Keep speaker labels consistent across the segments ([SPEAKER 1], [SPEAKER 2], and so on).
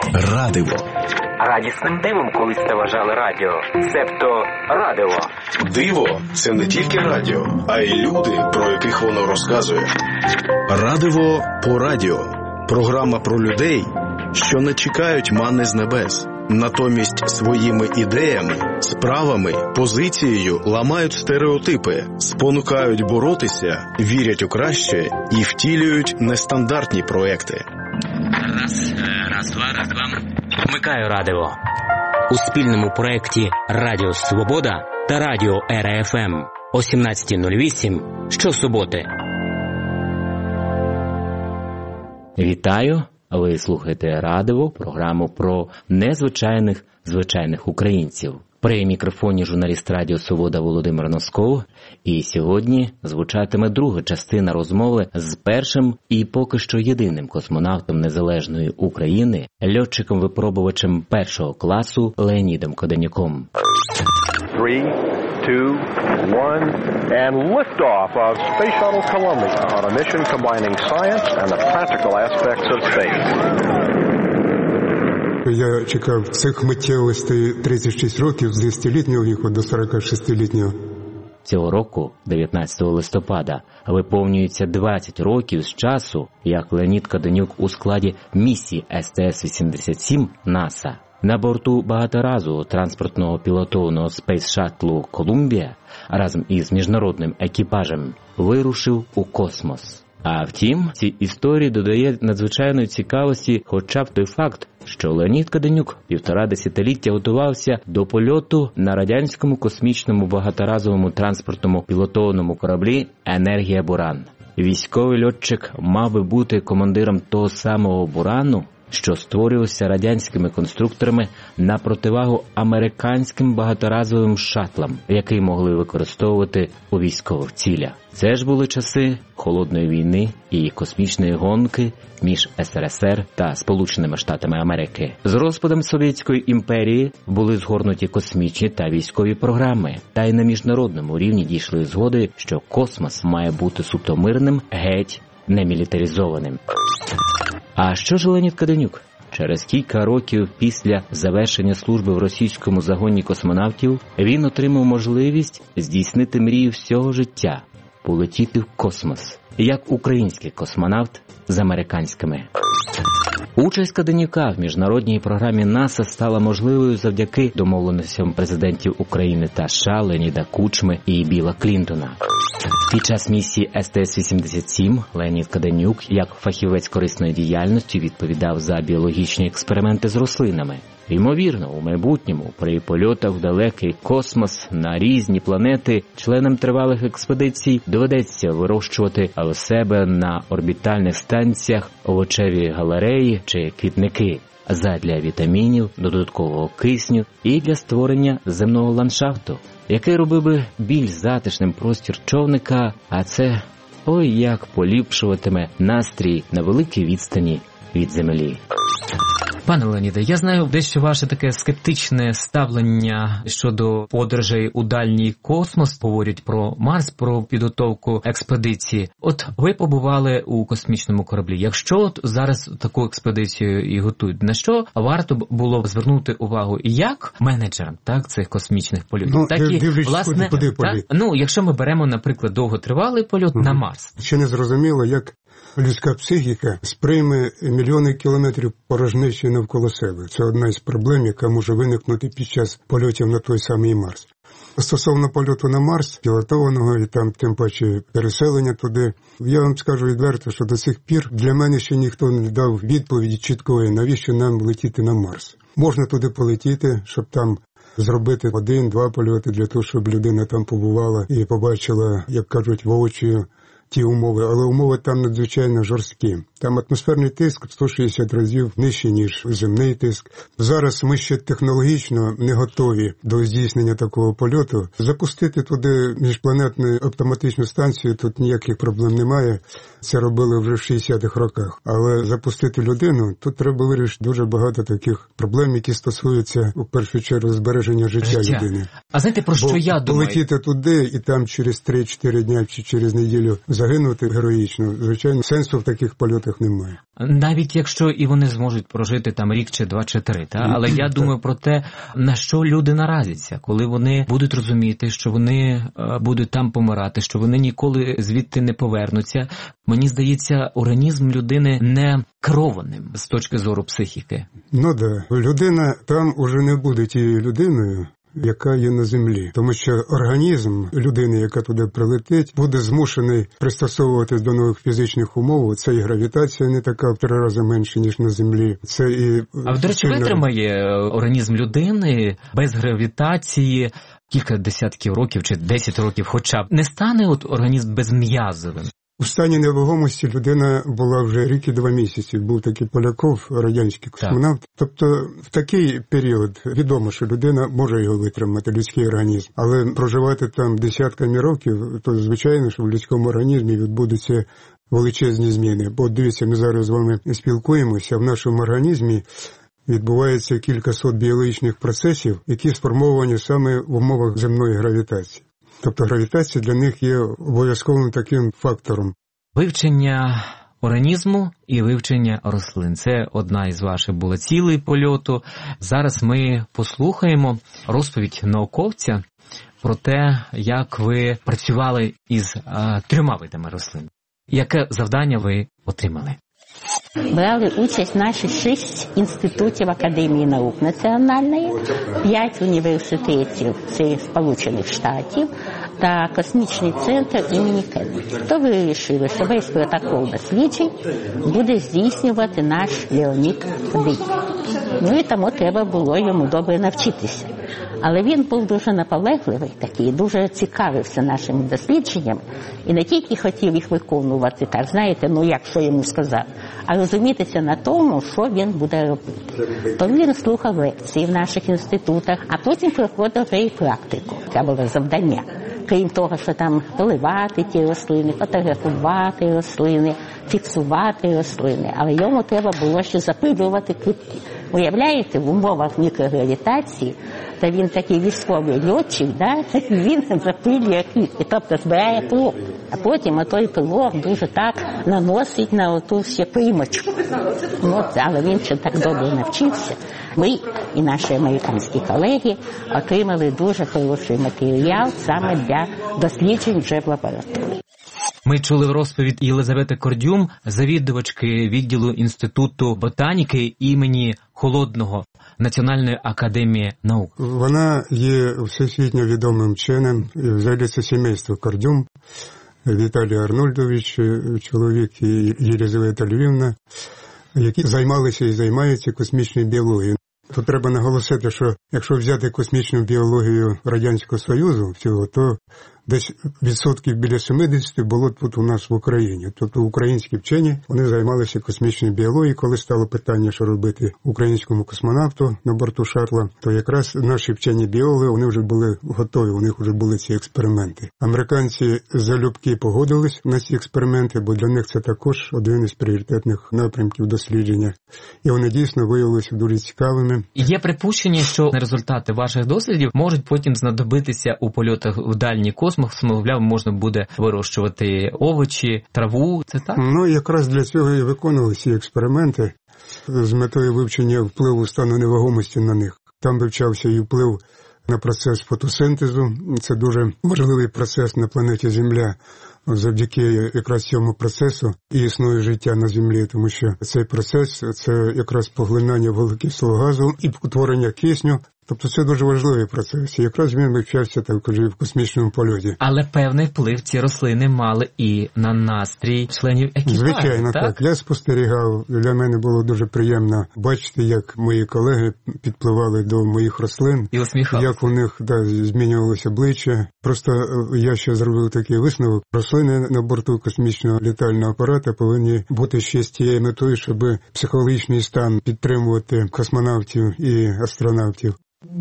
[SPEAKER 1] Радиво.
[SPEAKER 2] Радісним дивом колись це вважали радіо, себто радиво.
[SPEAKER 1] Диво – це не тільки радіо, а й люди, про яких воно розказує. Радиво по радіо. Програма про людей, що не чекають манни з небес. Натомість своїми ідеями, справами, позицією ламають стереотипи, спонукають боротися, вірять у краще і втілюють нестандартні проекти.
[SPEAKER 2] Раз, два. Вмикаю радио. У спільному проєкті «Радіо Свобода» та «Радіо РФМ» о 17:08 щосуботи.
[SPEAKER 3] Вітаю! Ви слухаєте радио, програму про звичайних українців. При мікрофоні журналіст Радіо Свобода Володимир Носков. І сьогодні звучатиме друга частина розмови з першим і поки що єдиним космонавтом незалежної України, льотчиком-випробувачем першого класу Леонідом Каденюком.
[SPEAKER 4] 3, 2, 1, and liftoff of Space Shuttle Columbia on a mission combining science and the practical aspects of space.
[SPEAKER 5] Я чекав цих миттєвостей 36 років, з 10-літнього віку до 46-літнього.
[SPEAKER 3] Цього року, 19 листопада, виповнюється 20 років з часу, як Леонід Каденюк у складі місії СТС-87 НАСА на борту багаторазового транспортного пілотованого Space Shuttle Columbia разом із міжнародним екіпажем вирушив у космос. А втім, цій історії додає надзвичайної цікавості хоча б той факт, що Леонід Каденюк 1,5 десятиліття готувався до польоту на радянському космічному багаторазовому транспортному пілотованому кораблі «Енергія Буран». Військовий льотчик мав би бути командиром того самого «Бурану», що створювався радянськими конструкторами на противагу американським багаторазовим шатлам, які могли використовувати у військових цілях. Це ж були часи Холодної війни і космічної гонки між СРСР та Сполученими Штатами Америки. З розпадом Совєтської імперії були згорнуті космічні та військові програми, та й на міжнародному рівні дійшли згоди, що космос має бути суто мирним, геть не мілітаризованим. А що ж Леонід Каденюк? Через кілька років після завершення служби в російському загоні космонавтів він отримав можливість здійснити мрію всього життя – полетіти в космос, як український космонавт з американськими. Участь Каденюка в міжнародній програмі НАСА стала можливою завдяки домовленостям президентів України та США Леоніда Кучми і Білла Клінтона. Під час місії СТС-87 Леонід Каденюк, як фахівець корисної діяльності, відповідав за біологічні експерименти з рослинами. Ймовірно, у майбутньому при польотах в далекий космос на різні планети членам тривалих експедицій доведеться вирощувати у себе на орбітальних станціях овочеві галереї чи квітники задля вітамінів, додаткового кисню і для створення земного ландшафту, який робив би більш затишним простір човника, а це ой як поліпшуватиме настрій на великій відстані від землі.
[SPEAKER 6] Пане Леоніде, я знаю дещо ваше таке скептичне ставлення щодо подорожей у дальній космос, говорять про Марс, про підготовку експедиції. От ви побували у космічному кораблі. Якщо от зараз таку експедицію і готують, на що варто було звернути увагу як менеджерам, так, цих космічних польотів, так і, власне,
[SPEAKER 5] куди
[SPEAKER 6] так? Ну, якщо ми беремо, наприклад, довготривалий польот на Марс.
[SPEAKER 5] Ще не зрозуміло, як людська психіка сприйме мільйони кілометрів порожнечі навколо себе. Це одна із проблем, яка може виникнути під час польотів на той самий Марс. Стосовно польоту на Марс, пілотованого і там тим паче переселення туди, я вам скажу відверто, що до сих пір для мене ще ніхто не дав відповіді чіткої, навіщо нам летіти на Марс. Можна туди полетіти, щоб там зробити 1-2 польоти для того, щоб людина там побувала і побачила, як кажуть, воочию ті умови, але умови там надзвичайно жорсткі. Там атмосферний тиск 160 разів нижче, ніж земний тиск. Зараз ми ще технологічно не готові до здійснення такого польоту. Запустити туди міжпланетну автоматичну станцію, тут ніяких проблем немає. Це робили вже в 60-х роках. Але запустити людину, тут треба вирішити дуже багато таких проблем, які стосуються, у першу чергу, збереження життя людини.
[SPEAKER 6] А знаєте, про що я думаю?
[SPEAKER 5] Полетіти туди і там через 3-4 дня чи через неділю загинути героїчно, звичайно, сенсу в таких польотах клітках немає.
[SPEAKER 6] Навіть якщо і вони зможуть прожити там рік чи 2 чи 3, але я думаю про те, на що люди наразяться, коли вони будуть розуміти, що вони будуть там помирати, що вони ніколи звідти не повернуться. Мені здається, організм людини не керованим з точки зору психіки.
[SPEAKER 5] Ну да, людина там уже не буде тією людиною, яка є на землі. Тому що організм людини, яка туди прилетить, буде змушений пристосовуватись до нових фізичних умов. Це і гравітація не така в 3 рази менше, ніж на землі. Це і...
[SPEAKER 6] А, до речі, витримає організм людини без гравітації кілька десятків років чи 10 років хоча б? Не стане організм безм'язовим?
[SPEAKER 5] У стані невагомості людина була вже рік і 2 місяці. Був такий Поляков, радянський космонавт. Тобто в такий період відомо, що людина може його витримати, людський організм. Але проживати там десятками років, то звичайно, що в людському організмі відбудуться величезні зміни. Бо дивіться, ми зараз з вами спілкуємося, в нашому організмі відбувається кількасот біологічних процесів, які сформовані саме в умовах земної гравітації. Тобто гравітація для них є обов'язковим таким фактором.
[SPEAKER 6] Вивчення організму і вивчення рослин. Це одна із ваших була цілей польоту. Зараз ми послухаємо розповідь науковця про те, як ви працювали із 3 видами рослин. Яке завдання ви отримали?
[SPEAKER 7] Брали участь наші 6 інститутів Академії наук національної, 5 університетів Сполучених Штатів та космічний центр імені Кеннеді. То вирішили, що весь протокол досліджень буде здійснювати наш Леонід Каденюк. Ну і тому треба було йому добре навчитися. Але він був дуже наполегливий такий, дуже цікавився нашими дослідженнями і не тільки хотів їх виконувати, так, знаєте, як що йому сказав, а розумітися на тому, що він буде робити. То він слухав лекції в наших інститутах, а потім проходив вже і практику. Це було завдання. Крім того, що там поливати ті рослини, фотографувати рослини, фіксувати рослини. Але йому треба було ще запилювати квітки. Уявляєте, в умовах мікрогравітації, та він такий військовий льотчик, він запилює квітки, тобто збирає пилок. А потім той пилок дуже так наносить на оту ще примочку. Але він ще так добре навчився. Ми і наші американські колеги отримали дуже хороший матеріал саме для досліджень вже в лабораторії.
[SPEAKER 6] Ми чули розповідь Єлизавети Кордюм, завідувачки відділу Інституту ботаніки імені Холодного Національної академії наук.
[SPEAKER 5] Вона є всесвітньо відомим вченим, і взагалі це сімейство Кордюм, Віталій Арнольдович, чоловік, і Єлизавета Львівна, які займалися і займаються космічною біологією. Тут треба наголосити, що якщо взяти космічну біологію Радянського Союзу всього, то десь відсотків біля 70 було тут у нас в Україні. Тобто українські вчені, вони займалися космічною біологією. Коли стало питання, що робити українському космонавту на борту шаттла, то якраз наші вчені біологи, вони вже були готові, у них вже були ці експерименти. Американці залюбки погодились на ці експерименти, бо для них це також один із пріоритетних напрямків дослідження. І вони дійсно виявилися дуже цікавими.
[SPEAKER 6] Є припущення, що результати ваших дослідів можуть потім знадобитися у польотах в дальній космос, мовляв, можна буде вирощувати овочі, траву, це так?
[SPEAKER 5] Якраз для цього і виконувалися ці експерименти з метою вивчення впливу стану невагомості на них. Там вивчався і вплив на процес фотосинтезу. Це дуже важливий процес на планеті Земля. Завдяки якраз цьому процесу і існує життя на Землі, тому що цей процес – це якраз поглинання вуглекислого газу і утворення кисню. Тобто це дуже важливий процес. І якраз він вивчався також і в космічному польоті.
[SPEAKER 6] Але певний вплив ці рослини мали і на настрій членів екіпажу,
[SPEAKER 5] звичайно, так. Я спостерігав. Для мене було дуже приємно бачити, як мої колеги підпливали до моїх рослин.
[SPEAKER 6] І усміхалися.
[SPEAKER 5] Як у них змінювалося обличчя. Просто я ще зробив такий висновок. Рослини на борту космічного літального апарата повинні бути ще з тією метою, щоб психологічний стан підтримувати космонавтів і астронавтів.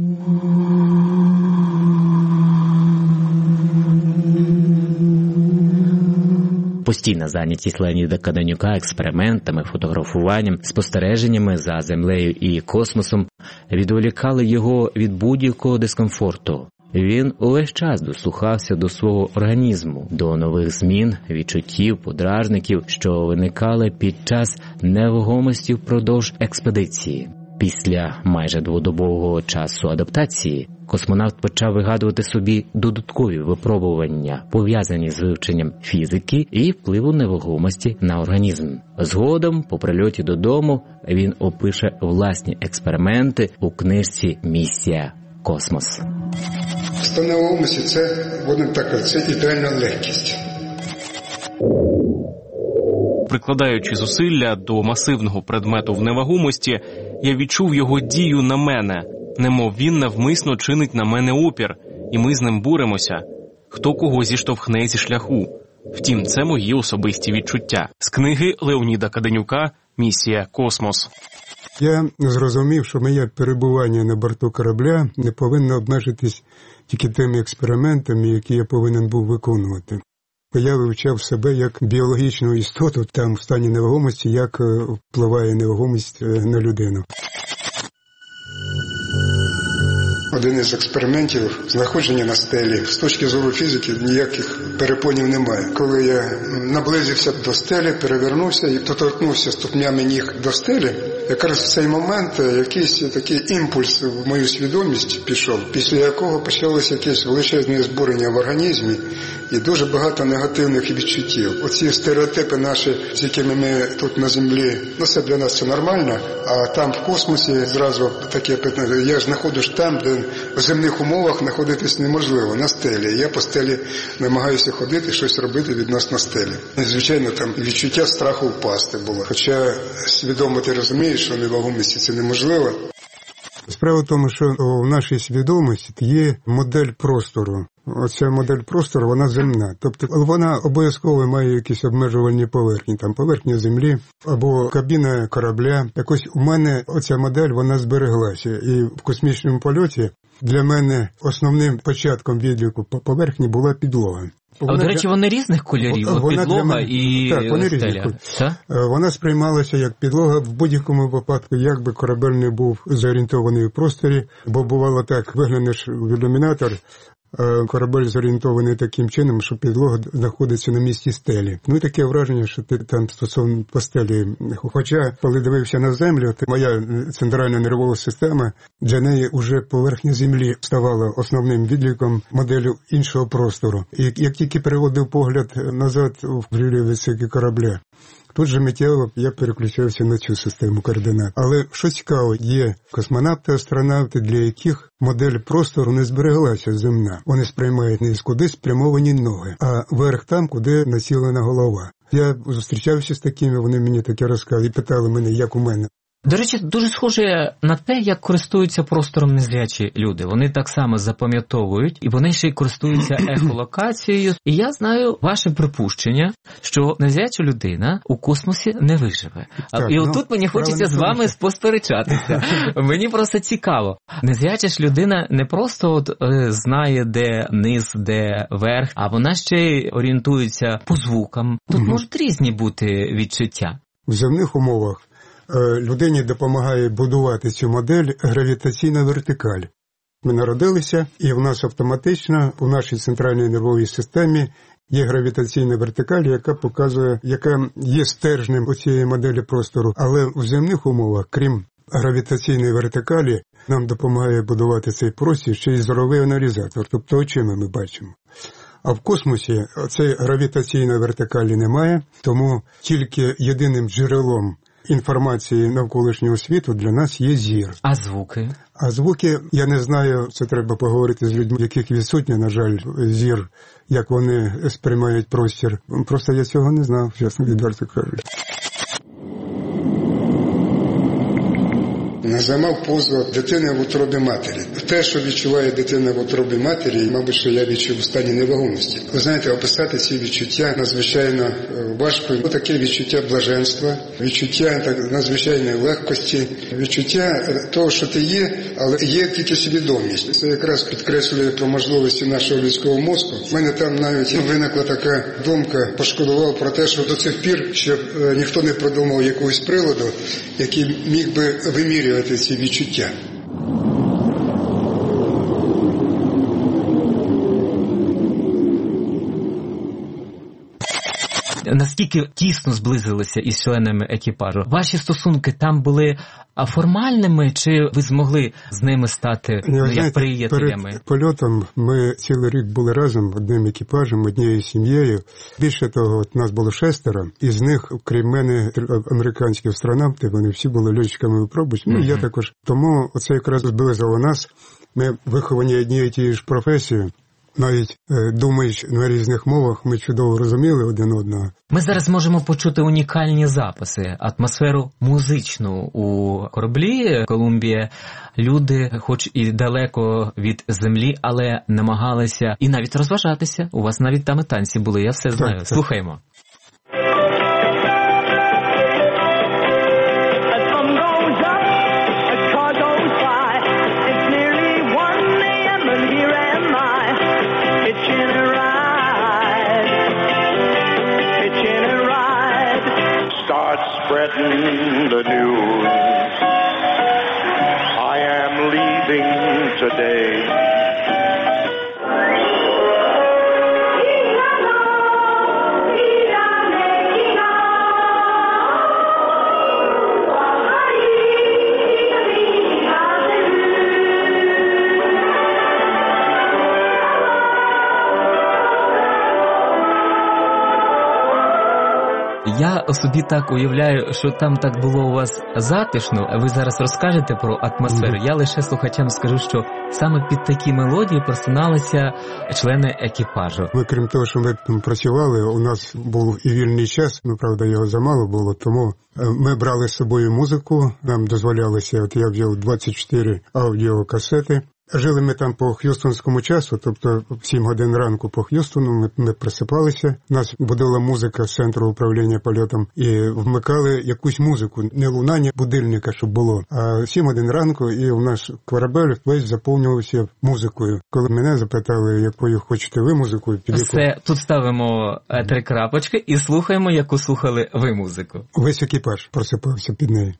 [SPEAKER 3] Постійна зайнятість Леоніда Каденюка експериментами, фотографуванням, спостереженнями за Землею і космосом відволікали його від будь-якого дискомфорту. Він увесь час дослухався до свого організму, до нових змін, відчуттів, подражників, що виникали під час невагомості впродовж експедиції. Після майже дводобового часу адаптації космонавт почав вигадувати собі додаткові випробування, пов'язані з вивченням фізики і впливу невагомості на організм. Згодом, по прильоті додому, він опише власні експерименти у книжці «Місія Космос».
[SPEAKER 5] Стан невагомості – це ідеальна легкість.
[SPEAKER 8] Прикладаючи зусилля до масивного предмету в невагомості, я відчув його дію на мене, немов він навмисно чинить на мене опір, і ми з ним боремося. Хто кого зіштовхне зі шляху. Втім, це мої особисті відчуття. З книги Леоніда Каденюка «Місія Космос».
[SPEAKER 5] Я зрозумів, що моє перебування на борту корабля не повинно обмежитись тільки тими експериментами, які я повинен був виконувати. Я вивчав себе як біологічну істоту, там в стані невагомості, як впливає невагомість на людину. Один із експериментів – знаходження на стелі. З точки зору фізики ніяких перепонів немає. Коли я наблизився до стелі, перевернувся і доторкнувся ступнями ніг до стелі, якраз в цей момент якийсь такий імпульс в мою свідомість пішов, після якого почалося якесь величезне збурення в організмі і дуже багато негативних відчуттів. Оці стереотипи наші, з якими ми тут на землі, це для нас це нормально, а там в космосі зразу таке питання, я ж знаходжусь там, де в земних умовах знаходитись неможливо, на стелі. Я по стелі намагаюся ходити, щось робити відносно стелі. Звичайно, там відчуття страху впасти було. Хоча свідомо ти розумієш, що в невагомості це неможливо. Справа в тому, що в нашій свідомості є модель простору. Оця модель простору, вона земна. Тобто вона обов'язково має якісь обмежувальні поверхні. Там поверхня землі або кабіна корабля. Якось у мене оця модель, вона збереглася. І в космічному польоті для мене основним початком відліку по поверхні була підлога.
[SPEAKER 6] А, до речі, вони різних кольорів, підлога мене, і
[SPEAKER 5] так, вони
[SPEAKER 6] стеля.
[SPEAKER 5] Вона сприймалася як підлога в будь-якому випадку, як би корабель не був зорієнтований в просторі, бо бувало так, виглянеш в ілюмінатор, корабель зорієнтований таким чином, що підлога знаходиться на місці стелі. Ну і таке враження, що ти там стосовно по стелі. Хоча, коли дивився на землю, то моя центральна нервова система, для неї вже поверхня землі ставала основним відліком моделі іншого простору. І як тільки переводив погляд назад в відсеки корабля, тут же миттєво я переключався на цю систему координат. Але що цікаво, є космонавти, астронавти, для яких модель простору не збереглася земна. Вони сприймають не куди спрямовані ноги, а вверх там, куди націлена голова. Я зустрічався з такими, вони мені таке розказали і питали мене, як у мене.
[SPEAKER 6] До речі, дуже схоже на те, як користуються простором незрячі люди. Вони так само запам'ятовують, і вони ще й користуються ехолокацією. І я знаю ваше припущення, що незряча людина у космосі не виживе. Так, і отут мені хочеться з вами посперечатися. Мені просто цікаво. Незряча ж людина не просто знає, де низ, де верх, а вона ще й орієнтується по звукам. Тут можуть різні бути відчуття.
[SPEAKER 5] В земних умовах людині допомагає будувати цю модель гравітаційна вертикаль. Ми народилися, і в нас автоматично, у нашій центральній нервовій системі є гравітаційна вертикаль, яка показує, яка є стержнем у цієї моделі простору. Але в земних умовах, крім гравітаційної вертикалі, нам допомагає будувати цей простір ще й зоровий аналізатор, тобто очима ми бачимо. А в космосі цієї гравітаційної вертикалі немає, тому тільки єдиним джерелом інформації навколишнього світу для нас є зір.
[SPEAKER 6] А звуки?
[SPEAKER 5] А звуки, я не знаю, це треба поговорити з людьми, яких відсутня, на жаль, зір, як вони сприймають простір. Просто я цього не знав, чесно, відверто кажучи. Називав позу дитини в утробі матері. Те, що відчуває дитина в утробі матері, мабуть, що я відчув у стані невагомості. Ви знаєте, описати ці відчуття надзвичайно важко. Таке відчуття блаженства, відчуття надзвичайної легкості, відчуття того, що ти є, але є тільки свідомість. Це якраз підкреслює про можливості нашого людського мозку. У мене там навіть виникла така думка, пошкодував про те, що до цих пір, щоб ніхто не придумав якогось приладу, який міг би вимірювати ці відчуття.
[SPEAKER 6] наскільки тісно зблизилися із членами екіпажу? Ваші стосунки там були формальними, чи ви змогли з ними стати як приятелями?
[SPEAKER 5] Перед польотом ми цілий рік були разом, одним екіпажем, однією сім'єю. Більше того, от нас було 6, із них, крім мене, американські астронавти, вони всі були льотчиками-випробувачами, я також. Тому оце якраз зблизило нас. Ми виховані однією тією ж професією. Навіть думаючи на різних мовах, ми чудово розуміли один одного.
[SPEAKER 6] Ми зараз можемо почути унікальні записи, атмосферу музичну у кораблі «Колумбія». Люди, хоч і далеко від землі, але намагалися і навіть розважатися. У вас навіть там і танці були, я все знаю. Слухаємо.
[SPEAKER 4] Spreading the news. I am leaving today.
[SPEAKER 6] Я собі так уявляю, що там так було у вас затишно, а ви зараз розкажете про атмосферу. Я лише слухачам скажу, що саме під такі мелодії просиналися члени екіпажу.
[SPEAKER 5] Ми, крім того, що ми там працювали, у нас був і вільний час, правда, його замало було, тому ми брали з собою музику, нам дозволялося, от я взяв 24 аудіокасети. Жили ми там по х'юстонському часу, тобто в 7 годин ранку по Х'юстону ми просипалися. Нас будила музика з центру управління польотом і вмикали якусь музику, не лунання будильника, щоб було, а 7 годин ранку, і у нас корабель весь заповнювався музикою. Коли мене запитали, якою хочете ви музику,
[SPEAKER 6] все, тут ставимо 3 крапочки і слухаємо, яку слухали ви музику.
[SPEAKER 5] Весь екіпаж просипався під нею.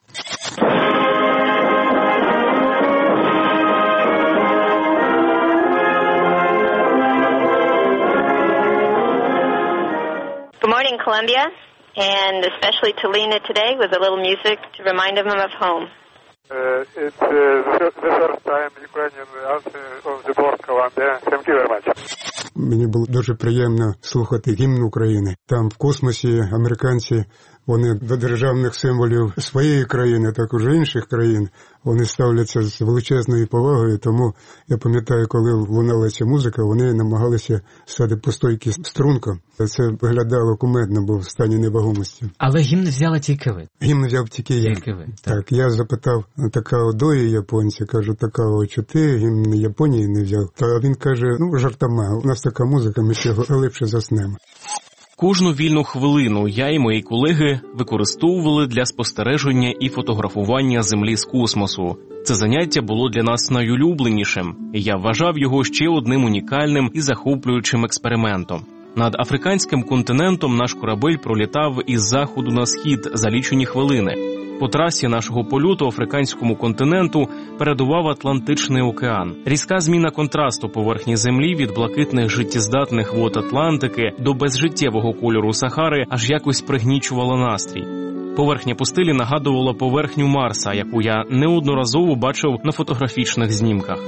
[SPEAKER 9] Good morning, Columbia, and especially to Lena today with a little music to remind him of home.
[SPEAKER 10] It's the first time Ukrainian answer of the board Columbia. Thank you very much.
[SPEAKER 5] Мені було дуже приємно слухати гімн України. Там в космосі американці, вони до державних символів своєї країни, також інших країн, вони ставляться з величезною повагою, тому я пам'ятаю, коли лунала ця музика, вони намагалися стати по стойці струнком. Це виглядало кумедно, бо в стані невагомості.
[SPEAKER 6] Але гімн взяли тільки ви?
[SPEAKER 5] Гімн взяв тільки я.
[SPEAKER 6] Тільки ви.
[SPEAKER 5] Так, я запитав Такао Дої японця, кажу, Такао, чи ти гімн Японії не взяв? Та він каже, жартома, у нас така музика, ми ще глибше заснемо.
[SPEAKER 8] Кожну вільну хвилину я і мої колеги використовували для спостереження і фотографування Землі з космосу. Це заняття було для нас найулюбленішим, і я вважав його ще одним унікальним і захоплюючим експериментом. Над африканським континентом наш корабель пролітав із заходу на схід за лічені хвилини. По трасі нашого польоту африканському континенту передував Атлантичний океан. Різка зміна контрасту поверхні Землі від блакитних життєздатних вод Атлантики до безжиттєвого кольору Сахари аж якось пригнічувала настрій. Поверхня пустелі нагадувала поверхню Марса, яку я неодноразово бачив на фотографічних знімках.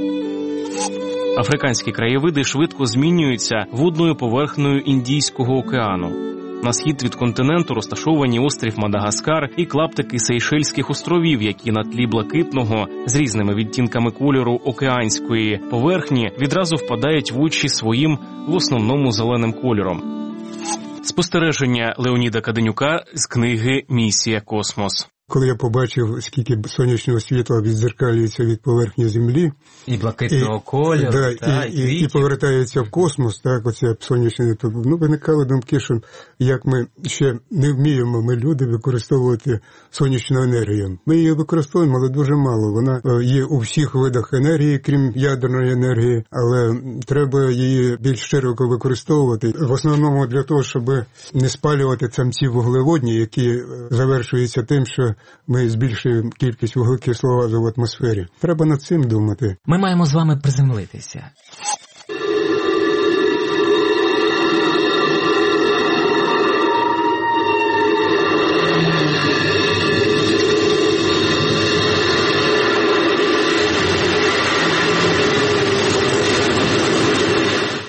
[SPEAKER 8] Африканські краєвиди швидко змінюються водною поверхнею Індійського океану. На схід від континенту розташовані острів Мадагаскар і клаптики Сейшельських островів, які на тлі блакитного, з різними відтінками кольору океанської поверхні, відразу впадають в очі своїм, в основному, зеленим кольором. Спостереження Леоніда Каденюка з книги «Місія Космос».
[SPEAKER 5] Коли я побачив, скільки сонячного світла віддзеркалюється від поверхні Землі,
[SPEAKER 6] і блакитного кольору,
[SPEAKER 5] і повертається в космос, так, оце сонячне, то виникали думки, що як ми ще не вміємо, ми люди, використовувати сонячну енергію. Ми її використовуємо, але дуже мало. Вона є у всіх видах енергії, крім ядерної енергії, але треба її більш широко використовувати. В основному для того, щоб не спалювати там ці вуглеводні, які завершуються тим, що ми збільшуємо кількість вуглекислого газу в атмосфері. Треба над цим думати.
[SPEAKER 6] Ми маємо з вами приземлитися.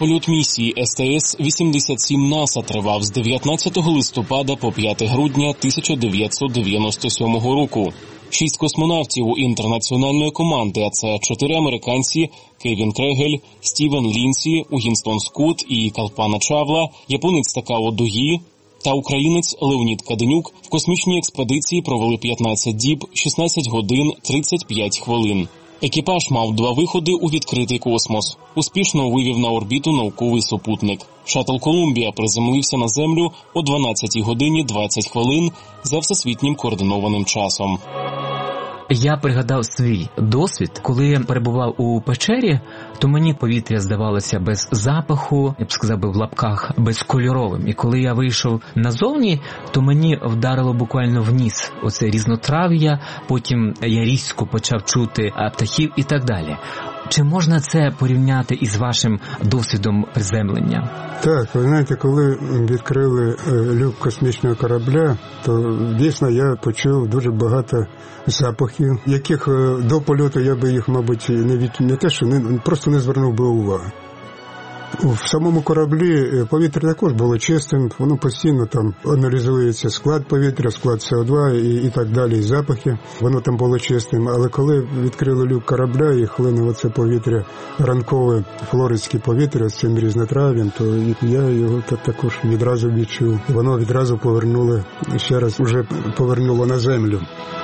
[SPEAKER 8] Польот місії СТС-87 НАСА тривав з 19 листопада по 5 грудня 1997 року. 6 космонавтів інтернаціональної команди, а це 4 американці – Кевін Крегель, Стівен Лінсі, Угінстон Скотт і Калпана Чавла, японець Такао Догі та українець Леонід Каденюк в космічній експедиції провели 15 діб, 16 годин, 35 хвилин. Екіпаж мав 2 виходи у відкритий космос. Успішно вивів на орбіту науковий супутник. Шаттл «Колумбія» приземлився на Землю о 12 годині 20 хвилин за всесвітнім координованим часом.
[SPEAKER 6] Я пригадав свій досвід, коли я перебував у печері, то мені повітря здавалося без запаху, я б сказав би в лапках, безкольоровим. І коли я вийшов назовні, то мені вдарило буквально в ніс оце різнотрав'я, потім я різко почав чути птахів і так далі. Чи можна це порівняти із вашим досвідом приземлення?
[SPEAKER 5] Так, ви знаєте, коли відкрили люк космічного корабля, то дійсно я почув дуже багато запахів, яких до польоту я би їх, мабуть, просто не звернув би уваги. В самому кораблі повітря також було чистим, воно постійно там аналізується склад повітря, склад СО2 і так далі, і запахи, воно там було чистим. Але коли відкрили люк корабля і хлинуло це повітря, ранкове флоридське повітря з цим різнотрав'ям, то я його також відразу відчув. Воно відразу повернуло, ще раз уже повернуло на землю.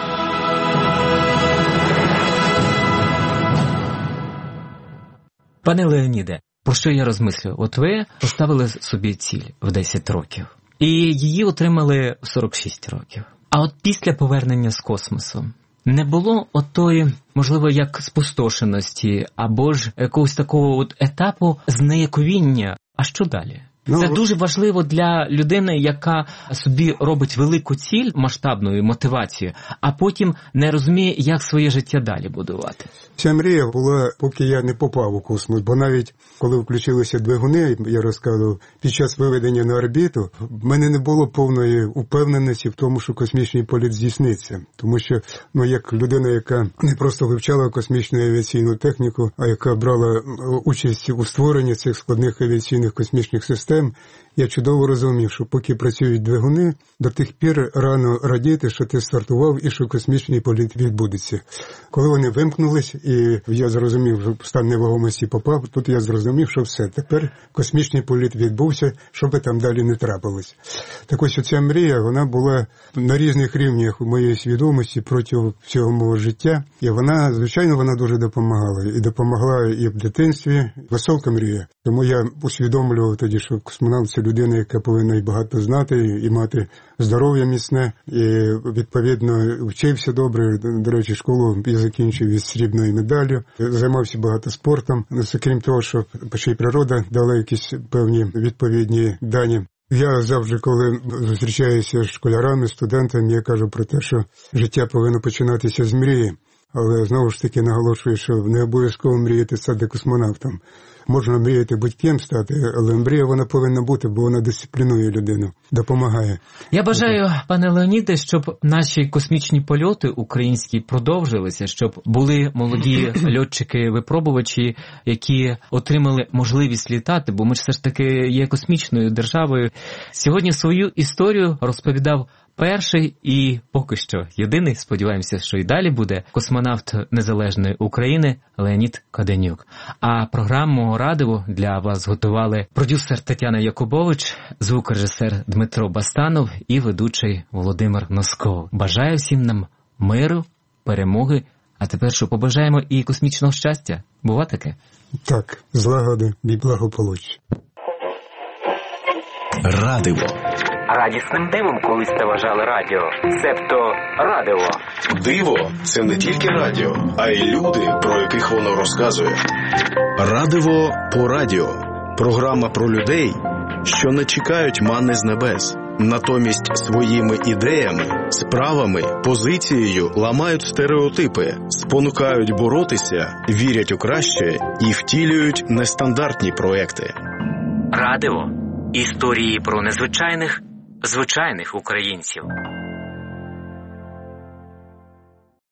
[SPEAKER 6] Пане Леоніде, про що я розмислюю? От ви поставили собі ціль в 10 років, і її отримали в 46 років. А от після повернення з космосу не було отої, можливо, як спустошеності, або ж якогось такого от етапу зніяковіння. А що далі? Це дуже важливо для людини, яка собі робить велику ціль, масштабну мотивацію, а потім не розуміє, як своє життя далі будувати.
[SPEAKER 5] Ця мрія була, поки я не попав у космос, бо навіть коли включилися двигуни, я розказував, під час виведення на орбіту, в мене не було повної упевненості в тому, що космічний політ здійсниться. Тому що, як людина, яка не просто вивчала космічну авіаційну техніку, а яка брала участь у створенні цих складних авіаційних космічних систем, я чудово розумів, що поки працюють двигуни, до тих пір рано радіти, що ти стартував і що космічний політ відбудеться. Коли вони вимкнулись, і я зрозумів, що стан невагомості попав, тут я зрозумів, що все, тепер космічний політ відбувся, що би там далі не трапилось. Так ось ця мрія, вона була на різних рівнях у моєї свідомості протягом всього мого життя, і вона, звичайно, вона дуже допомагала. І допомогла і в дитинстві, висока мрія. Тому я усвідомлював тоді, що космонавт – це людина, яка повинна і багато знати, і мати здоров'я міцне, і, відповідно, вчився добре. До речі, школу я закінчив із срібною медаллю, займався багато спортом. Крім того, що ще й природа дала якісь певні відповідні дані. Я завжди, коли зустрічаюся з школярами, студентами, я кажу про те, що життя повинно починатися з мрії. Але, знову ж таки, наголошую, що не обов'язково мріяти стати космонавтом. Можна мріяти будь-ким стати, але мрія вона повинна бути, бо вона дисциплінує людину, допомагає.
[SPEAKER 6] Я бажаю, пане Леоніде, щоб наші космічні польоти українські продовжилися, щоб були молоді льотчики-випробувачі, які отримали можливість літати, бо ми ж все ж таки є космічною державою. Сьогодні свою історію розповідав перший і поки що єдиний, сподіваємося, що і далі буде, космонавт Незалежної України Леонід Каденюк. А програму «Радиво» для вас готували продюсер Тетяна Якубович, звукорежисер Дмитро Бастанов і ведучий Володимир Носков. Бажаю всім нам миру, перемоги, а тепер що, побажаємо і космічного щастя. Бува таке?
[SPEAKER 5] Так, злагоди і благополуччя.
[SPEAKER 1] Радиво.
[SPEAKER 2] Радісним дивом колись це вважали радіо, себто радиво.
[SPEAKER 1] Диво – це не тільки радіо, а й люди, про яких воно розказує. Радиво по радіо. Програма про людей, що не чекають манни з небес. Натомість своїми ідеями, справами, позицією ламають стереотипи, спонукають боротися, вірять у краще і втілюють нестандартні проекти.
[SPEAKER 3] Радиво. Історії про незвичайних, звичайних українців.